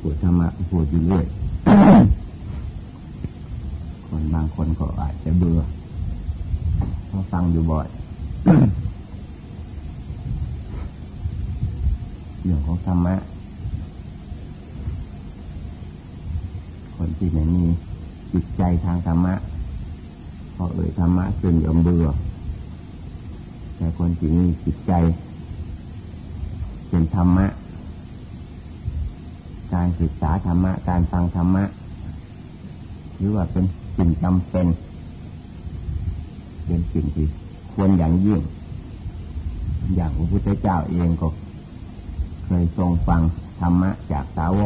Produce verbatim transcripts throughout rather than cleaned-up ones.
พูดธรรมะพูดอยู่เรื่อย คนบางคนก็อาจจะเบื่อเพราะฟังอยู่บ่อย เรื่องของธรรมะคนที่ไม่มีจิตใจทางธรรมะพอเอ่ยธรรมะขึ้นย่อมเบื่อแต่คนที่มีจิตใจเป็นธรรมะการศึกษาธรรมะการฟังธรรมะหรือว่าเป็นสิ่งจำเป็นเป็นสิ่งที่ควรอย่างยิ่งอย่างพระพุทธเจ้าเองก็เคยทรงฟังธรรมะจากสาวก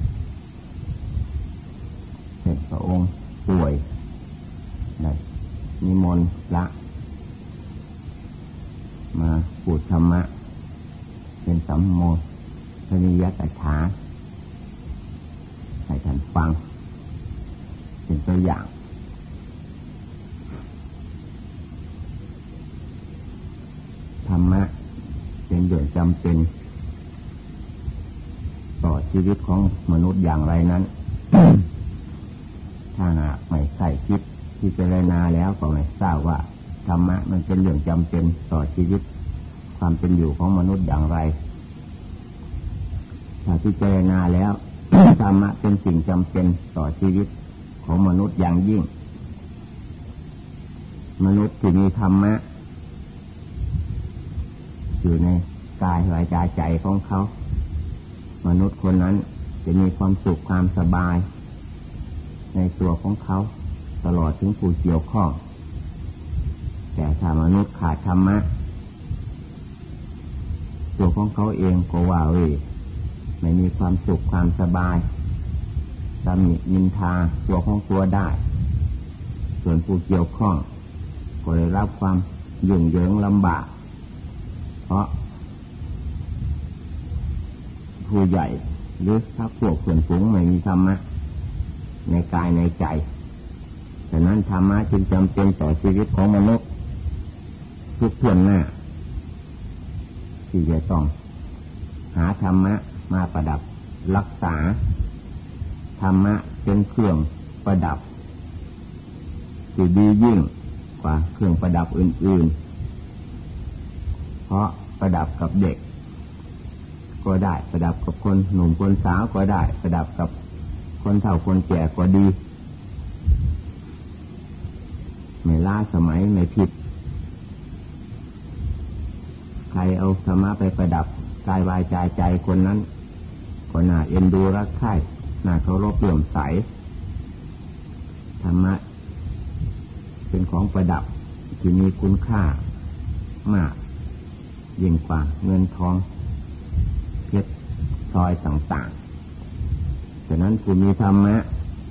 เห็นพระองค์ป่วยได้นิมนต์พระมาพูดธรรมะเป็นสัมโมทนิยกถาให้ท่านฟังเป็นตัวอย่างธรรมะเป็นเรื่องจำเป็นต่อชีวิตของมนุษย์อย่างไรนั้น ถ้าหากไม่ใส่คิดที่เจรนาแล้วก็ไม่ทราบว่าธรรมะมันเป็นเรื่องจำเป็นต่อชีวิตความเป็นอยู่ของมนุษย์อย่างไรถ้าที่เจรนาแล้ว ธรรมะเป็นสิ่งจำเป็นต่อชีวิตของมนุษย์อย่างยิ่งมนุษย์ที่มีธรรมะอยู่ในกายวาจาใจของเขามนุษย์คนนั้นจะมีความสุขความสบายในตัวของเขาตลอดถึงผู้เกี่ยวข้องแต่ถ้ามนุษย์ขาดธรรมะตัวของเขาเองก็ว่าเว้ยไม่มีความสุขความสบายตำหนินินทาตัวของตัวได้ส่วนผู้เกี่ยวข้องก็ได้รับความยุ่งเหยิงลำบากเพราะผู้ใหญ่หรือถ้าพวกเพื่อนฝูงไม่มีธรรมะในกายในใจฉะนั้นธรรมะจึงจำเป็นต่อชีวิตของมนุษย์ทุกส่วนหน้าที่จะต้องหาธรรมะมาประดับรักษาธรรมะเป็นเครื่องประดับที่ดียิ่งกว่าเครื่องประดับอื่นๆเพราะประดับกับเด็กก็ได้ประดับกับคนหนุ่มคนสาวก็ได้ประดับกับคนเฒ่าคนแก่ก็ดีไม่ล้าสมัยไม่ผิดใครเอาธรรมะไปประดับกายวาจาใจคนนั้นก็น่าเอ็นดูรักใคร่น่าเคารพเลื่อมใสธรรมะเป็นของประดับที่มีคุณค่ามากยิ่งกว่าเงินทองเพชรพลอยต่างๆฉะนั้นผู้มีธรรมะ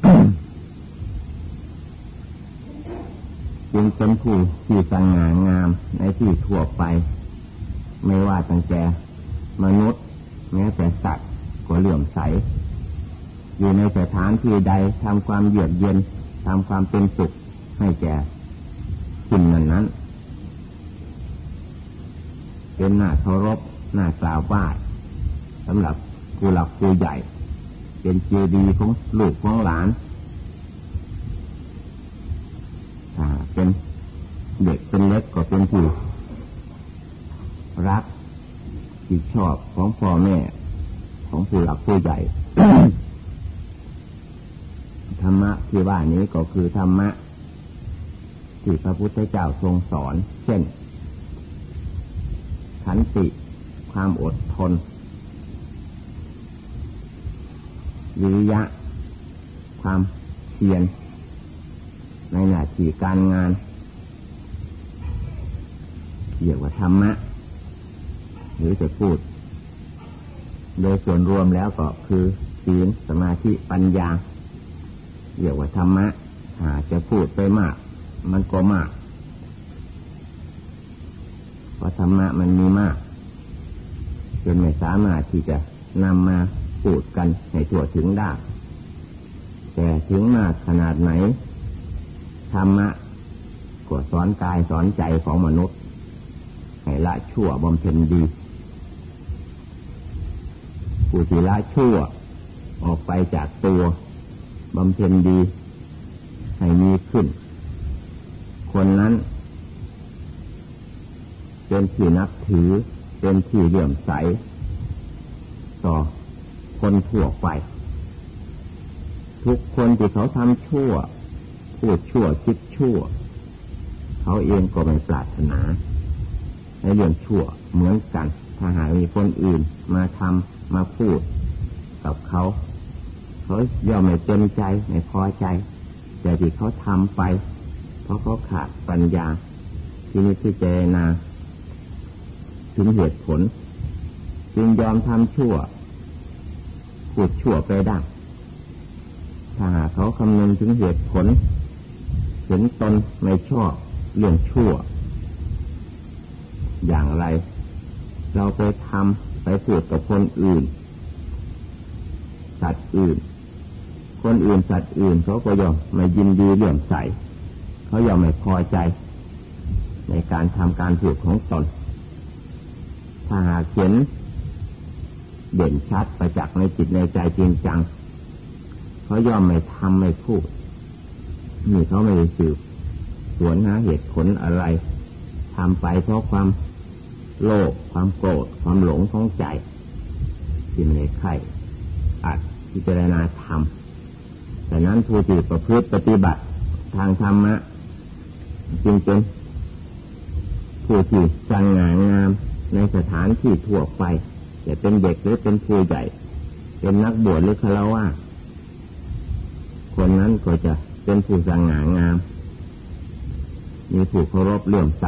จึงเป็นผู้ที่สง่างามในที่ทั่วไปไม่ว่าตั้งแต่มนุษย์แม้แต่สัตว์ก็เลื่อมใสอยู่ในสถานที่ใดทำความเยือกเย็นทำความเป็นสุขให้แก่สิ่งนั้นนั้นเป็นหน้าเคารพหน้ากราบไหว้สำหรับผู้หลักผู้ใหญ่เป็นเจดีย์ของลูกของหลานถ้าเป็นเด็กเป็นเล็กก็เป็นผู้รักที่ชอบของพ่อแม่ของผู้หลักผู้ใหญ่ ธรรมะที่ว่านี้ก็คือธรรมะที่พระพุทธเจ้าทรงสอนเช่นขันติความอดทนวิริยะความเพียรในหน้าที่การงานเรียกว่าธรรมะหรือจะพูดโดยส่วนรวมแล้วก็คือศีลสมาธิปัญญาเรียกว่าธรรมะหากจะพูดไปมากมันก็มากเพราะธรรมะมันมีมากจนไม่สามารถที่จะนำมาพูดกันให้ทั่วถึงได้แต่ถึงมากขนาดไหนธรรมะก็สอนกายสอนใจของมนุษย์ให้ละชั่วบำเพ็ญดีผู้ที่ละชั่วออกไปจากตัวบำเพ็ญดีให้มีขึ้นคนนั้นเป็นที่นับถือเป็นที่เลื่อมใสต่อคนทั่วไปทุกคนที่เขาทำชั่วพูดชั่วคิดชั่วเขาเองก็ไม่ปรารถนาในเรื่องชั่วเหมือนกันถ้าหากมีคนอื่นมาทำมาพูดกับเขาเขาย่อมไม่เต็มใจไม่พอใจแต่ที่เขาทำไปเพราะเขาขาดปัญญาที่นี้ที่เจนาถึงเหตุผลจึงยอมทำชั่วพูดชั่วไปได้ถ้าหากเขาคำนึงถึงเหตุผลเห็นตนไม่ชอบเรื่องชั่วอย่างไรเราไปทำไปพูดกับคนอื่นสัตว์อื่นคนอื่นสัตว์อื่นเขาก็ย่อมไม่ยินดีเลื่อมใสเขาย่อมไม่พอใจในการทำการพูดของตนถ้าหากเห็นเด่นชัดประจักษ์ในจิตในใจจริงจังเขาย่อมไม่ทำไม่พูดนี่เขาไม่ได้สืบสวนหาเหตุผลอะไรทำไปเพราะความโลภความโกรธความหลงของใจที่ไม่ได้ใครอาจพิจารณาธรรมแต่นั้นผู้ที่ประพฤติปฏิบัติทางธรรมะจึงเป็นผู้ที่สง่างามในสถานที่ทั่วไปจะเป็นเด็กหรือเป็นผู้ใหญ่เป็นนักบวชหรือฆราวาสคนนั้นก็จะเป็นผู้สง่างามมีผู้เคารพเลื่อมใส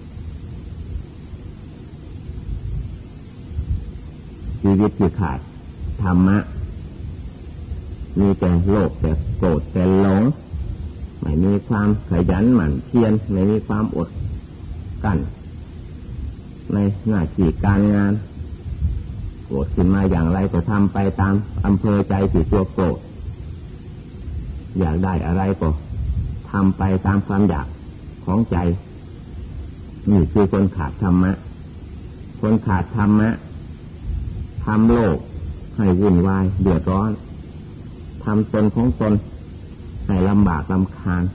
ชีวิตที่ขาดธรรมะมีแต่โลภแต่โกรธแต่หลงไม่มีความขยันหมั่นเพียรไม่มีความอดกั้นในหน้าที่การงานโกรธขึ้นมาอย่างไรก็ทำไปตามอำเภอใจที่ตัวโกรธอยากได้อะไรก็ทำไปตามความอยากของใจนี่คือคนขาดธรรมะคนขาดธรรมะทำโลกให้วุ่นวายเดือดร้อนทำตนของตนให้ลำบากลำคาญ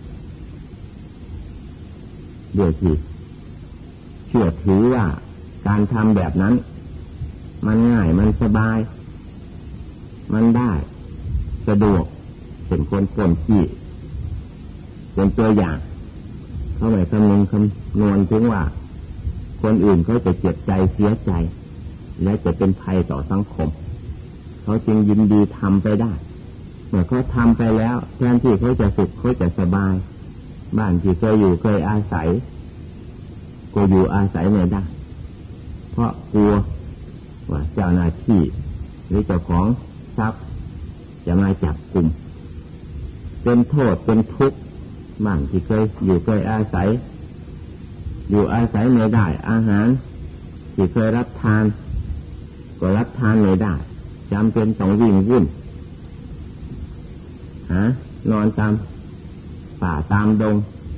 เดี๋ยวที่เชื่อถือว่าการทำแบบนั้นมันง่ายมันสบายมันได้สะดวกเป็นคนคนที่เป็นตัวอย่างเขาไม่คำนึงคำนวณถึงว่าคนอื่นเขาจะเจ็บใจเสียใจและจะเป็นภัยต่อสังคมเขาจึงยินดีทำไปได้เมื่อเขาทำไปแล้วแทนที่เขาจะสุขเขาจะสบายบ้านที่เคยอยู่เคยอาศัยก็อยู่อาศัยไม่ได้เพราะกลัวว่าเจ้าหน้าที่หรือเจ้าของทรัพย์จะมาจับกลุ่มเป็นโทษเป็นทุกข์บ้านที่เคยอยู่เคยอาศัยอยู่อาศัยไม่ได้อาหารที่เคยรับทานก็รับทานไม่ได้จำเป็นต้องวิ่งวุ่นหานอนตามป่าตามดง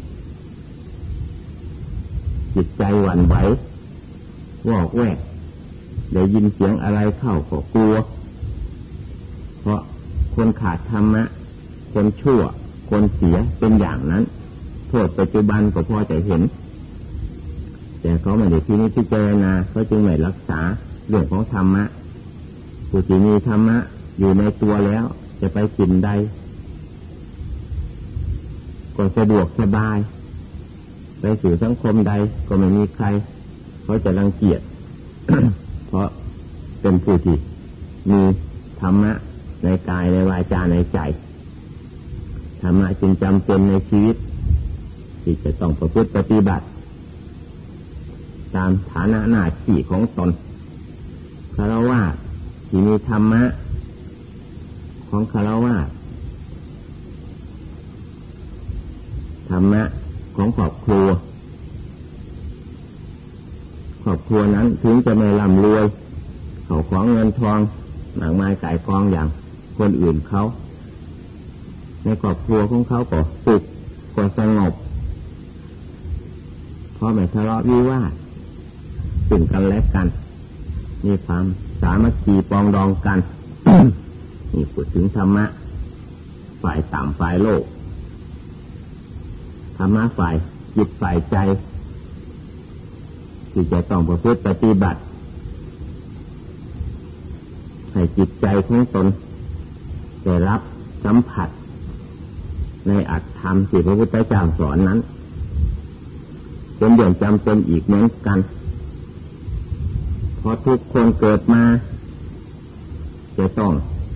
จิตใจหวั่นไหววอกแวกได้ยินเสียงอะไรเข้าก็กลัวเพราะคนขาดธรรมะคนชั่วคนเสียเป็นอย่างนั้นโทษปัจจุบันก็พอจะเห็นแต่เขาไม่ได้ที่นี้พิจารณาเขาจึงไม่รักษาเรื่องของธรรมะผู้ที่มีธรรมะอยู่ในตัวแล้วจะไปกินใดก็สะดวกสบายไปสู่สังคมใดก็ไม่มีใครเขาจะรังเกียจ เพราะเป็นผู้ที่มีธรรมะในกายในวาจาในใจธรรมะจึงจำเป็นในชีวิตที่จะต้องประพฤติปฏิบัติตามฐานะหน้าที่ของตนฆราวาสที่มีธรรมะของฆราวาสธรรมะของครอบครัวครอบครัวนั้นถึงจะไม่ร่ำรวยเขาของเงินทองหนังไม้ไก่กองอย่างคนอื่นเขาในครอบครัวของเขาก็สุขก็สงบเพราะไม่ทะเลาะวิวาทซึ่งกันและกันมีความสามัคคีปองดองกันนี่พูดถึงธรรมะฝ่ายต่ำฝ่ายโลกธรรมะฝ่ายจิตฝ่ายใจที่จะต้องประพฤติปฏิบัติให้จิตใจของตนได้รับสัมผัสในอัตธรรมที่พระพุทธเจ้าสอนนั้นเป็นเรื่องจำเป็นอีกเหมือนกันเพราะทุกคนเกิดมาจะต้อง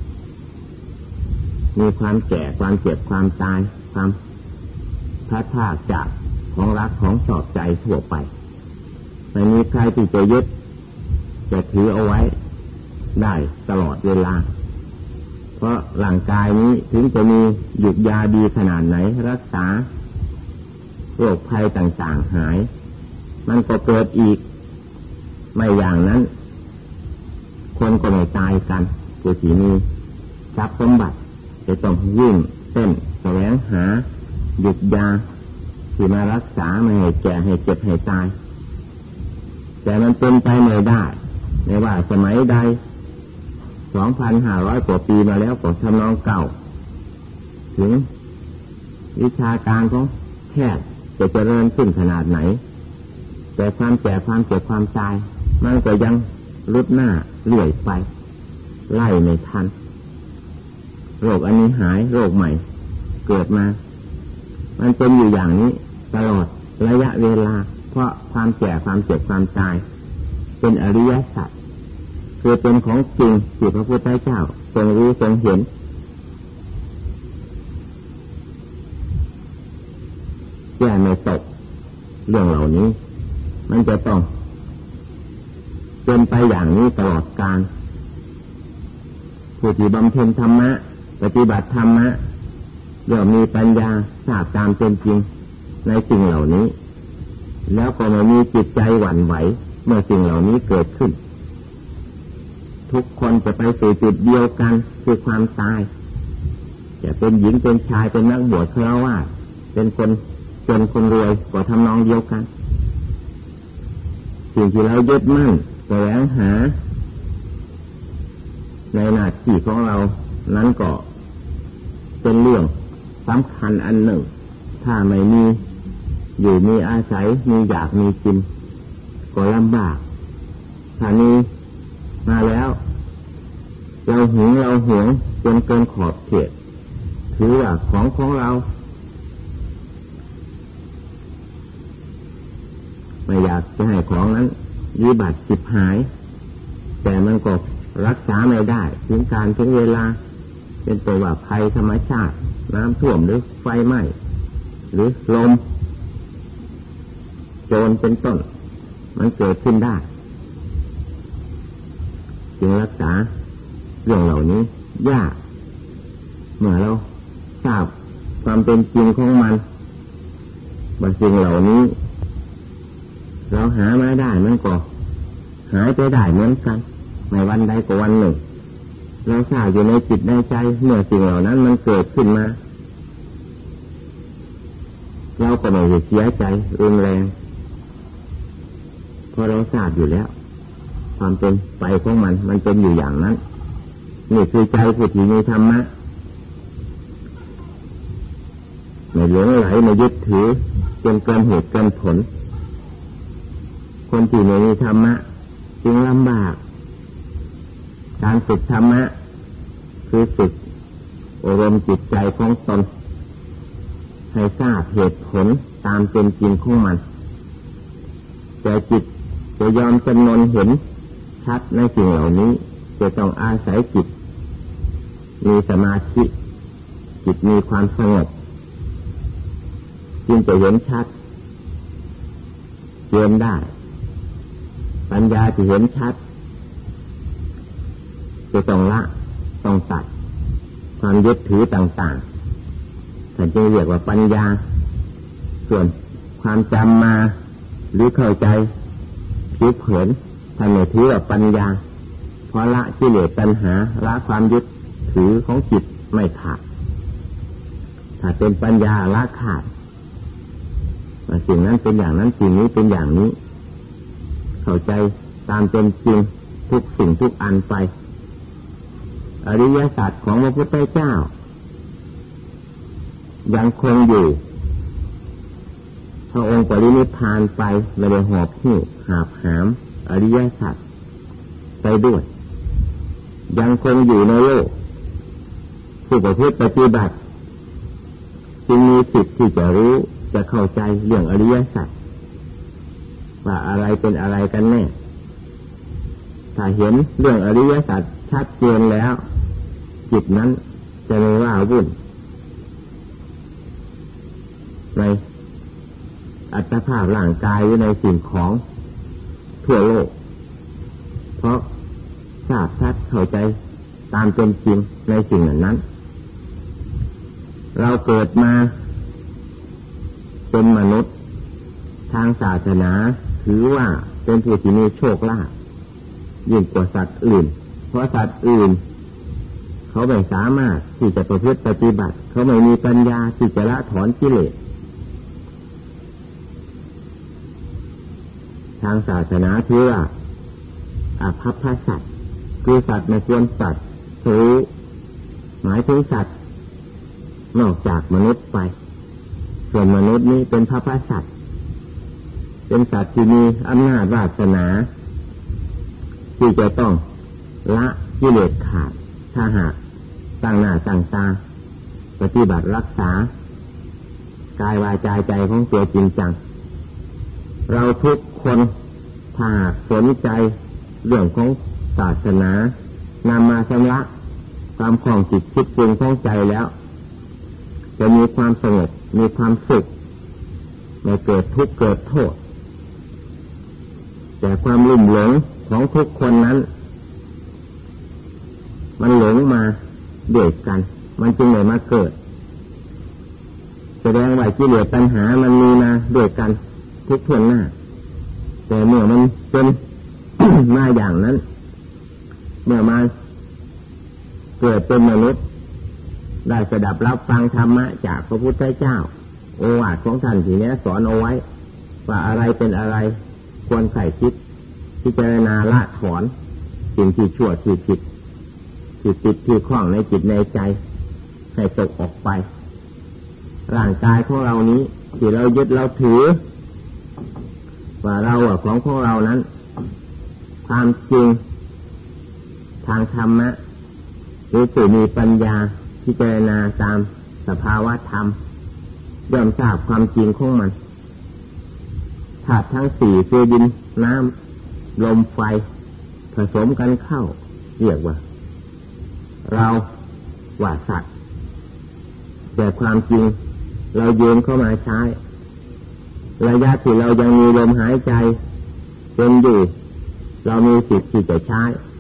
มีความแก่ความเจ็บความตายความพลัดพรากจากของรักของชอบใจทั่วไปไม่มีใครที่จะยึดจะถือเอาไว้ได้ตลอดเวลาเพราะร่างกายนี้ถึงจะมีหยุกยาดีขนาดไหนรักษาโรคภัยต่างๆหายมันก็เกิดอีกไม่อย่างนั้นคนก็ไม่ตายกันผู้ที่มีทรัพย์สมบัติจะต้องวิ่งเต้นแสวงหาหยุกยาที่มารักษาไม่ให้แก่ให้เจ็บให้ตายแต่มันเป็นไปไม่ได้ไม่ว่าสมัยใดสองพันห้าร้อยกว่าปีมาแล้วก็ทำนองเก่าถึงวิชาการของแพทย์จะเจริญขึ้นขนาดไหนแต่ความแก่ความเจ็บความตายมันก็ยังลุดหน้าเลื่อยไปไล่ไม่ทันโรคอันนี้หายโรคใหม่เกิดมามันเป็นอยู่อย่างนี้ตลอดระยะเวลาเพราะความแก่ความเจ็บความตายเป็นอริยสัจคือเป็นของจริงที่พระพุทธเจ้าทรงรู้ทรงเห็นแก้ไม่ตกเรื่องเหล่านี้มันจะต้องเป็นไปอย่างนี้ตลอดกาลผู้ที่บำเพ็ญธรรมะปฏิบัติธรรมะเริ่มมีปัญญาทราบตามเป็นจริงในสิ่งเหล่านี้แล้วก็ไม่มีจิตใจหวั่นไหวเมื่อสิ่งเหล่านี้เกิดขึ้นทุกคนจะไปสู่จุดเดียวกันคือความตายจะเป็นหญิงเป็นชายเป็นนักบวชฆราวาสเป็นคนจนคนรวยก็ทำนองเดียวกันสิ่งที่เรายึดมั่นแสวงหาในหน้าที่ของเรานั้นก็เป็นเรื่องสำคัญอันหนึ่งถ้าไม่มีอยู่มีอาศัยมีอยากมีกินก็ลำบากถ้านี้มาแล้วเราหึงเราหวงจนเกินขอบเขตถือว่าของของเราไม่อยากจะให้ของนั้นวิบัติฉิบหายแต่มันก็รักษาไม่ได้ถึงการถึงเวลาเป็นตัวว่าภัยธรรมชาติน้ำท่วมหรือไฟไหม้หรือลมโจรเป็นต้นมันเกิดขึ้นได้จึงรักษาเรื่องเหล่านี้ยากเมื่อเราทราบความเป็นจริงของมันว่าสิ่งเหล่านี้เราหามาได้มันก็หายไปได้เหมือนกันในวันใดก็วันหนึ่งเราทราบอยู่ในจิตในใจเมื่อสิ่งเหล่านั้นมันเกิดขึ้นมาเราก็ไม่เสียใจรุนแรงเพราะเราทราบอยู่แล้วความเป็นไปของมันมันเป็นอยู่อย่างนั้นนี่คือใจผู้ที่มีธรรมะไม่หลงไหลไม่ยึดถือจนเกินเหตุเกินผลคนที่ไม่มีธรรมะจึงลำบากการฝึกธรรมะคือฝึกอบรมจิตใจของตนให้ทราบเหตุผลตามเป็นจริงของมันแต่จิตจะยอมจำนนเห็นชัดในสิ่งเหล่านี้จะต้องอาศัยจิตมีสมาธิจิตมีความสงบจึงจะเห็นชัดเห็นได้ปัญญาที่เห็นชัดจะต้องละต้องตัดความยึดถือต่างๆท่านจึงเรียกว่าปัญญาส่วนความจำมาหรือเข้าใจผิวเผินท่านไม่ถือว่าปัญญาเพราะละกิเลสตัณหาละความยึดถือของจิตไม่ขาดถ้าเป็นปัญญาละขาดสิ่งนั้นเป็นอย่างนั้นสิ่งนี้เป็นอย่างนี้เข้าใจตามเป็นจริงทุกสิ่งทุกอันไปอริยสัจของพระพุทธเจ้ายังคงอยู่พระองค์ปรินิพพานไปไม่ได้หอบหิ้วหาบหามอริยสัจไปด้วยยังคงอยู่ในโลกผู้ประพฤติปฏิบัติจึงมีสิทธิ์ที่จะรู้จะเข้าใจเรื่องอริยสัจว่าอะไรเป็นอะไรกันแน่ถ้าเห็นเรื่องอริยสัจชัดเจนแล้วจิตนั้นจะไม่ว่าวุ่นในอัตภาพร่างกายหรือในสิ่งของทั่วโลกเพราะทราบชัดเข้าใจตามเป็นจริงในสิ่งนั้นเราเกิดมาเป็นมนุษย์ทางศาสนาถือว่าเป็นผู้ที่มีโชคลาภยิ่งกว่าสัตว์อื่นเพราะสัตว์อื่นเขาไม่สามารถที่จะประพฤติปฏิบัติเขาไม่มีปัญญาที่จะละถอนกิเลสทางศาสนาถือว่าอาภัพพสัตว์คือสัตว์ไม่ควรสัตว์ถือหมายถึงสัตว์นอกจากมนุษย์ไปส่วนมนุษย์นี้เป็นภัพพสัตว์เป็นสัตว์ที่มีอำนาจวาสนาที่จะต้องละกิเลสขาดถ้าหากตั้งหน้าตั้งตาปฏิบัติรักษากายวาจาใจของตัวจริงจังเราทุกคนถ้าหากสนใจเรื่องของศาสนานำมาชำระความคล่องจิตคิดปรุงของใจแล้วจะมีความสงบมีความสุขไม่เกิดทุกข์เกิดโทษแต่ความลุ่มหลงของทุกคนนั้นมันหลงมาเดือดกันมันจึงเลยมาเกิดแสดงว่ากิเลสปัญหามันมีมาด้วยกันทุกทวนหน้าแต่เมื่อมันเป็น มาอย่างนั้นเมื่อมาเกิดเป็นมนุษย์ได้สดับรับฟังธรรมะจากพระพุทธเจ้าโอวาทของท่านที่นี้สอนเอาไว้ว่าอะไรเป็นอะไรควรใส่คิดพิจารณาละถอนสิ่งที่ชั่วที่ผิดที่ติดที่คล้องในจิตในใจให้ตกออกไปร่างกายของเรานี้ที่เรายึดเราถือว่าเราอะของของเรานั้นความจริงทางธรรมะหรือผู้มีปัญญาพิจารณาตามสภาวะธรรมย่อมทราบความจริงของมันธาตุทั้งสี่คือดินน้ำลมไฟผสมกันเข้าเรียกว่าเราว่าสัตว์แต่ความจริงเรายืนเข้ามาใช้ระยะที่เรายังมีลมหายใจเป็นอยู่เรามีสิทธิ์ที่จะใช้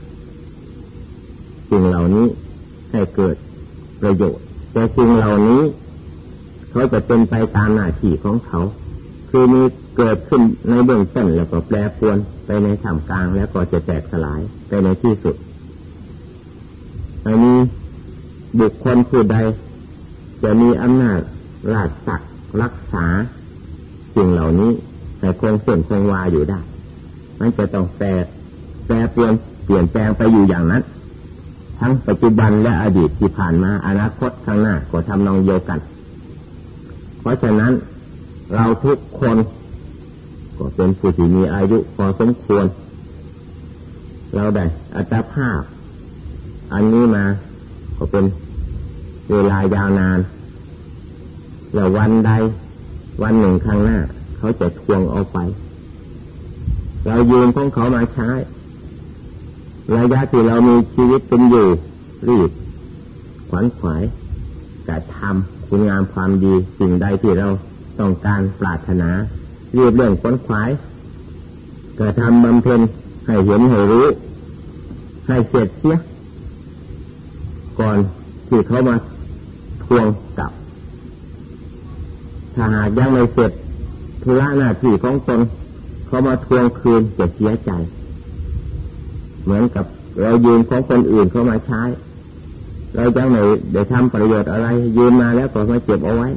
สิ่งเหล่านี้ให้เกิดประโยชน์แต่สิ่งเหล่านี้เขาจะเป็นไปตามหน้าที่ของเขาคือมีเกิดขึ้นในเบื้องต้นแล้วก็แปรปรวนไปในท่ามกลางแล้วก็จะแตกสลายไปในที่สุดอันนี้บุคคลผู้ใดจะมีอำนาจราชศักดิ์รักษาสิ่งเหล่านี้ให้คงเส้นคงวาอยู่ได้มันจะต้องแปรแปรเปลี่ยนเปลี่ยนแปลงไปอยู่อย่างนั้นทั้งปัจจุบันและอดีตที่ผ่านมาอนาคตข้างหน้าก็ทำนองเดียวกันเพราะฉะนั้นเราทุกคนก็เป็นผู้ที่มีอายุพอสมควรเราได้อัตภาพอันนี้มาก็เป็นเวลายาวนานแล้ววันใดวันหนึ่งข้างหน้าเขาจะทวงเอาไปเรายืมของเขามาใช้ระยะที่เรามีชีวิตเป็นอยู่รีบขวัญขวายกระทำคุณงามความดีสิ่งใดที่เราต้องการปรารถนารีบเร่งขวัญขวายกระทำบำเพ็ญให้เห็นให้รู้ให้เสร็จเสียก่อนที่เขามาทวงกลับถ้าหากยังไม่เสร็จธุระหน้าที่ของตนเขามาทวงคืนจะเสียใจเหมือนกับเรายืมของคนอื่นเขามาใช้เราจะไม่ได้ทำประโยชน์อะไรยืมมาแล้วก็มาเก็บเอาไว้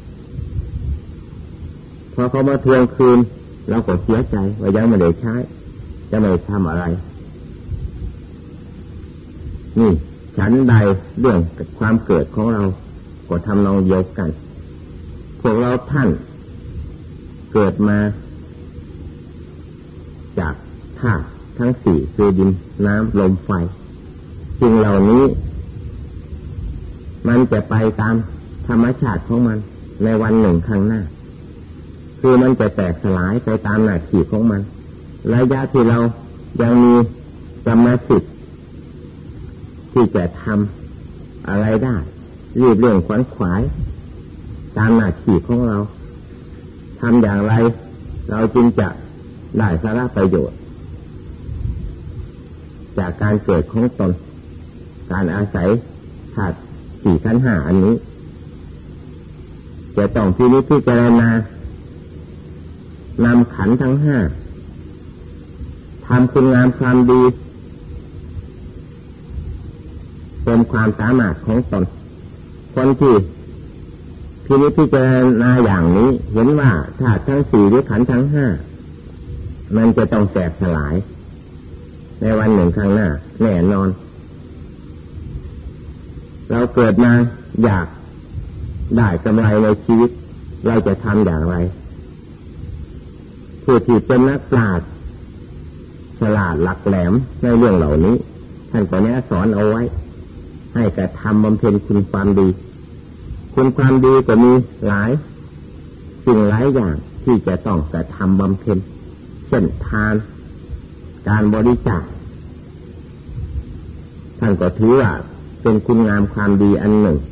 พอเขามาทวงคืนเราก็เสียใจว่ายังไม่ได้ใช้จะไม่ทำอะไรนี่ฉันใดเรื่องความเกิดของเราก็ทำนองเดียวกันพวกเราท่านเกิดมาจากธาตุทั้งสี่คือดินน้ำลมไฟสิ่งเหล่านี้มันจะไปตามธรรมชาติของมันในวันหนึ่งข้างหน้าคือมันจะแตกสลายไปตามหน้าที่ของมันระยะที่เรายังมีกรรมสิทธิ์ที่จะทำอะไรได้รีบเร่งขวนขวายตามหน้าที่ของเราทำอย่างไรเราจึงจะได้สาระประโยชน์จากการเกิดของตนการอาศัยธาตุสี่ขันธ์ห้าอันนี้จะต้องพินิจพิจารณานำขันธ์ทั้งห้าทำคุณงามความดีเป็นความสามารถของตนคนที่พินิจพิจารณาอย่างนี้เห็นว่าธาตุทั้งสี่หรือขันธ์ทั้งห้ามันจะต้องแตกสลายในวันหนึ่งข้างหน้าแน่นอนเราเกิดมาอยากได้กำไรในชีวิตเราจะทำอย่างไรผู้ที่เป็นนักปราชญ์ฉลาดหลักแหลมในเรื่องเหล่านี้ท่านก็แนะสอนเอาไว้ให้กระทำบำเพ็ญคุณความดีคุณความดีก็มีหลายสิ่งหลายอย่างที่จะต้องกระทำบำเพ็ญเช่นทานการบริจาคท่านก็ถือว่าเป็นคุณงามความดีอันหนึ่ง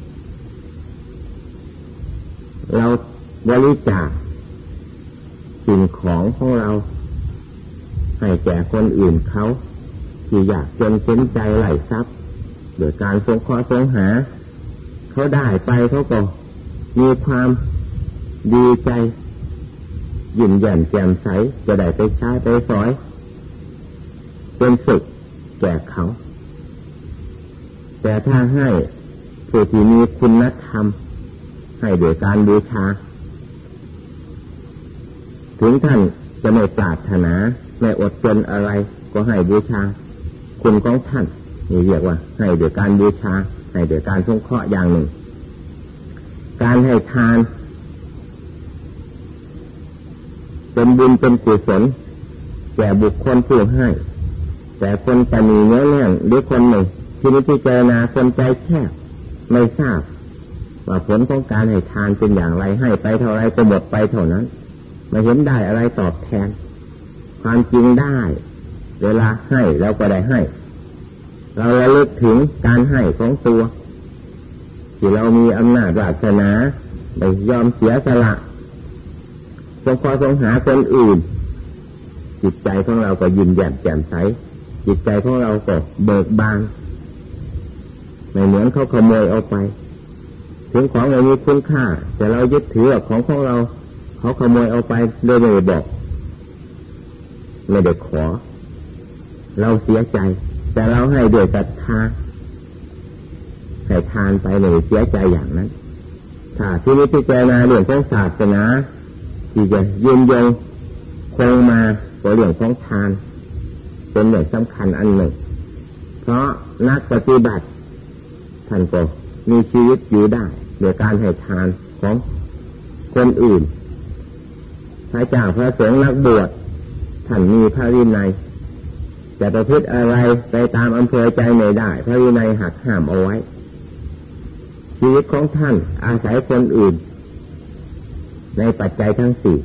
เราบริจาคสิ่งของของเราให้แก่คนอื่นเขาที่อยากจนเข็นใจไหลทรัพย์โดยการสงเคราะห์สงหาเขาได้ไปเขาก็มีความดีใจยิ้มแย้มแจ่มใสจะได้ไปใช้ไปสอยเป็นสุขแก่เขาแต่ถ้าให้ผู้ที่มีคุณธรรมให้โดยการบูชาถึงท่านจะไม่ปรารถนาไม่อดจนอะไรก็ให้บูชาคุณของท่านนี่เรียกว่าให้โดยการบูชาให้โดยการสงเคราะห์อย่างหนึ่งการให้ทานเป็นบุญเป็นกุศลแก่บุคคลผู้ให้แต่คนจะมีเนื้อแน่นหรือคนหนึ่งที่นิพพิจารณาคนใจแคบไม่ทราบว่าผลของการให้ทานเป็นอย่างไรให้ไปเท่าไรก็หมดไปเท่านั้นไม่เห็นได้อะไรตอบแทนความจริงได้เวลาให้เราก็ได้ให้เราระลึกถึงการให้ของตัวที่เรามีอำนาจวาสนาไม่ยอมเสียสละสงเคราะห์สงหาคนอื่นจิตใจของเราก็ยิ้มแย้มแจ่มใสจิตใจของเราก็เบิกบานไม่เหมือนเขาขโมยเอาไปถึงของไม่มีคุณค่าแต่เรายึดถือของของเราเขาขโมยเอาไปโดยไม่บอกไม่ได้ขอเราเสียใจแต่เราให้ด้วยศรัทธาให้ทานไปไม่ได้เสียใจอย่างนั้นถ้าที่นี้พิจารณาเรื่องของศาสนาที่จะยืนยงคงมาก็เรื่องของทานเป็นเรื่องสำคัญอันหนึ่งเพราะนักปฏิบัติท่านก็มีชีวิตอยู่ได้โดยการให้ทานของคนอื่นพระเจ้าพระสงฆ์นักบวชท่านมีพระวินัยจะประพฤติอะไรไปตามอำเภอใจไม่ได้พระวินัยหักห้ามเอาไว้ชีวิตของท่านอาศัยคนอื่นในปัจจัยทั้งสี่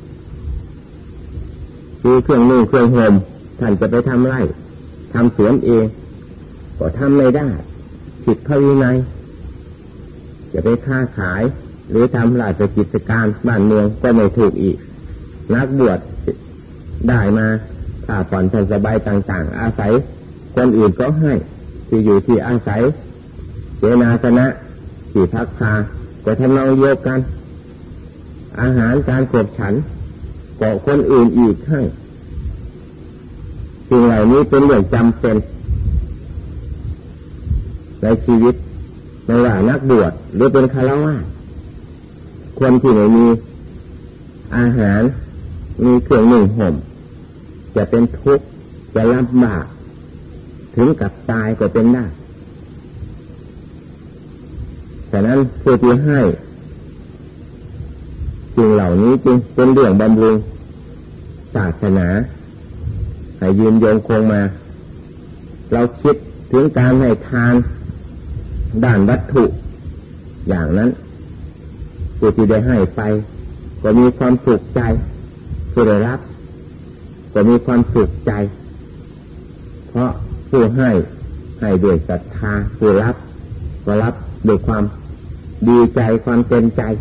คือเครื่องนุ่งเครื่องห่มท่านจะไปทำไร่ทำสวนเองก็ทำไม่ได้ผิดพระวินัยจะไปค้าขายหรือทำราชกิจการบ้านเมืองก็ไม่ถูกอีกนักบวชได้มาถ้าผ่อนทนสบายต่างๆอาศัยคนอื่นก็ให้ที่อยู่ที่อาศัยเสนาสนะที่พักพาก็ทำนองเดียวกันอาหารการขบฉันก็คนอื่นอีกให้สิ่งเหล่านี้เป็นเรื่องจำเป็นในชีวิตไม่ว่านักบวชหรือเป็นฆราวาสคนที่ไม่มีอาหารมีเครื่องนุ่งห่มจะเป็นทุกข์จะลำบากถึงกับตายก็เป็นได้ฉะนั้นผู้ที่ให้สิ่งเหล่านี้จึงเป็นเรื่องบำรุงศาสนาให้ยืนยงคงมาเราคิดถึงการให้ทานด้านวัตถุอย่างนั้นผู้ที่ได้ให้ไปก็มีความสุขใจผู้ได้รับก็มีความสุขใจเพราะผู้ให้ให้ด้วยศรัทธาผู้รับก็รับด้วยความดีใจความเต็มใจ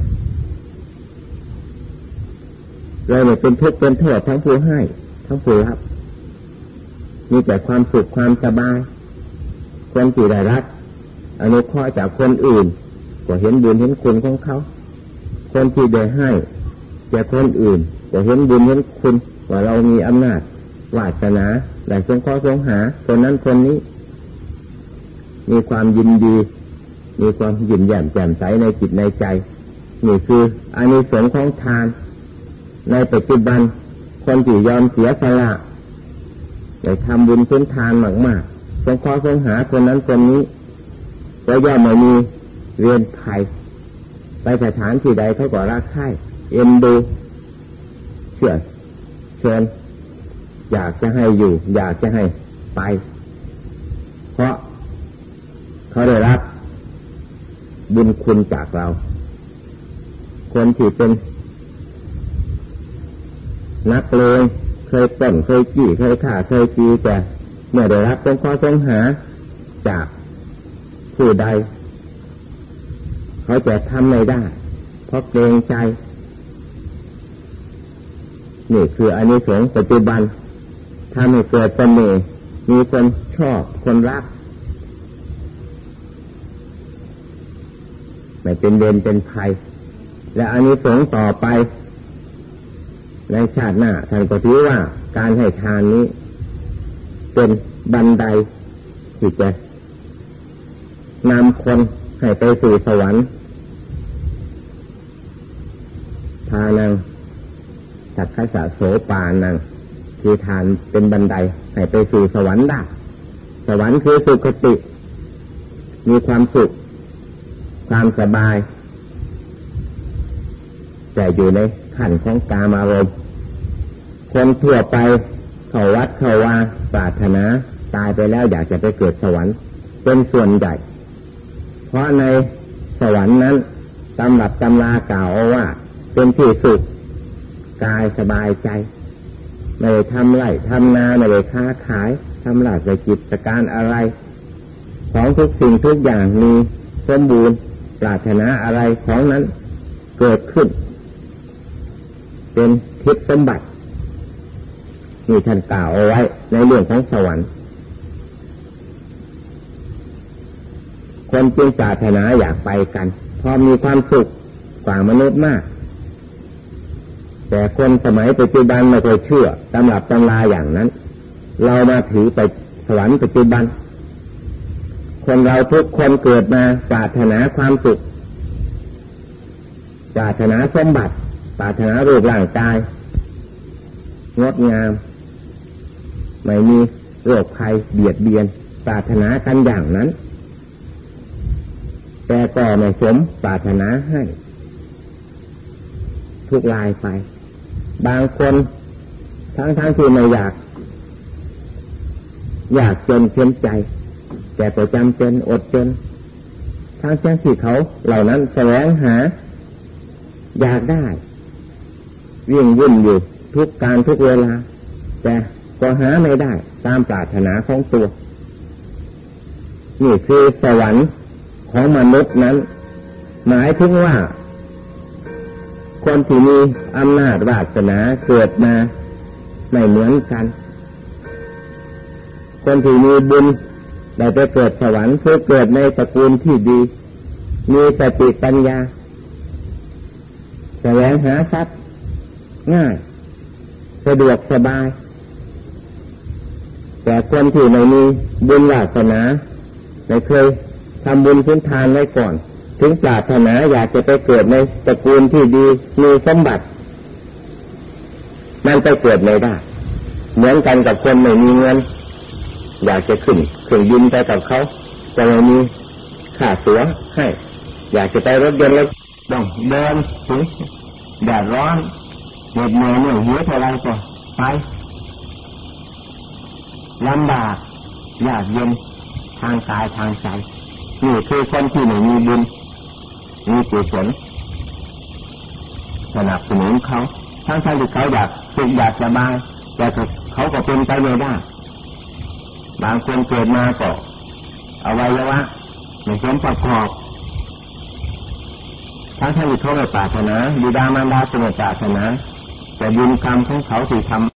เลยไม่เป็นทุกข์เป็นโทษทั้งผู้ให้ทั้งผู้รับมีแต่ความสุขความสบายคนที่ได้รับอนุเคราะห์จากคนอื่นก็เห็นบุญเห็นคุณของเขาคนที่ได้ให้จากคนอื่นก็เห็นบุญเห็นคุณว่าเรามีอำนาจวาสนาได้สงเคราะห์สงหาคนนั้นคนนี้มีความยินดีมีความยิ้มแย้มแจ่มใสในจิตในใจนี่คืออานิสงส์ของทานในปัจจุบันคนที่ยอมเสียสละได้ทำบุญพื้นทานมากๆสงเคราะห์สงหาคนนั้นคนนี้ก็ย่อมไม่มีเวียนภัยไปสถานที่ใดเขาก็รักใคร่เอ็นดูเชื่อเชิญอยากจะให้อยู่อยากจะให้ไปเพราะเขาได้รับบุญคุณจากเราคนที่เป็นนักเลงเคยปล้นเคยจี้เคยฆ่าเคยจีแต่เมื่อได้รับสงเคราะห์สงหาจากผู้ใดเขาจะทำไม่ได้เพราะเกรงใจนี่คืออานิสงส์ปัจจุบันทำให้เกิดเสน่ห์มีคนชอบคนรักไม่เป็นเวรเป็นภัยและอานิสงส์ต่อไปในชาติหน้าท่านก็ถือว่าการให้ทานนี้เป็นบันไดที่จะนำคนให้ไปสู่สวรรค์ทานังสักขะสะโสปานังคือทานเป็นบันไดให้ไปสู่สวรรค์ได้สวรรค์คือสุขติมีความสุขความสบายแต่อยู่ในขั้นของกามารมณ์คนทั่วไปเข้าวัดเข้าวาปรารถนาตายไปแล้วอยากจะไปเกิดสวรรค์เป็นส่วนใหญ่เพราะในสวรรค์นั้นตำรับตำรากล่าวเอาว่าเป็นที่สุขกายสบายใจไม่ได้ทำไร่ทำนาไม่ได้ค้าขายทำราชกิจการอะไรของทุกสิ่งทุกอย่างมีสมบูรณ์ปรารถนาอะไรของนั้นเกิดขึ้นเป็นทิพย์สมบัตินี่ท่านกล่าวเอาไว้ในเรื่องของสวรรค์คนจึงปรารถนาอยากไปกันพอมีความสุขกว่ามนุษย์มากแต่คนสมัยปัจจุบันไม่เคยเชื่อตำรับตำราอย่างนั้นเรามาถือไปสวรรค์ปัจจุบันคนเราทุกคนเกิดมาปรารถนาความสุขปรารถนาสมบัติปรารถนารูปร่างกายงดงามไม่มีโรคภัยเบียดเบียนปรารถนากันอย่างนั้นแต่ก็ไม่สมปรารถนาให้ทุกรายไปบางคนทั้งทั้งที่ไม่อยากอยากจนเข็นใจแต่ก็จำเป็นอดจนทั้งทั้งที่เขาเหล่านั้นแสวงหาอยากได้วิ่งวุ่นอยู่ทุกการทุกเวลาแต่ก็หาไม่ได้ตามปรารถนาของตัวนี่คือสวรรค์ของมนุษย์นั้นหมายถึงว่าคนที่มีอำนาจวาสนาเกิดมาไม่เหมือนกันคนที่มีบุญได้ไปเกิดสวรรค์คือเกิดในตระกูลที่ดีมีสติปัญญาแสวงหาทรัพย์ง่ายสะดวกสบายแต่คนที่ไม่มีบุญวาสนาไม่เคยทำบุญพื้นทานไว้ก่อนถึงปรารถนาอยากจะไปเกิดในตระกูลที่ดีมีสมบัติมันไปเกิดไม่ได้เหมือนกันกับคนไม่มีเงินอยากจะขึ้นเครื่องบินไปกับเขาจะไม่มีค่าตั๋วให้อยากจะไปรถยนต์แล้วต้องเดินถึงแดดร้อนเหน็ดเหนื่อยเหนื่อยหิวเท่าไรก็ไปลำบากยากเย็นทางกายทางใจนี่คือคนที่ไม่มีบุญมีกุศลสนับสนุนเขาทั้งๆที่เขาอยากสุขอยากสบายแต่เขาก็เป็นไปไม่ได้บางคนเกิดมาก็อวัยวะไม่สมประกอบทั้งๆที่เขาไม่ปรารถนาบิดามารดาก็ไม่ปรารถนาแต่บุญกรรมของเขาที่ทำ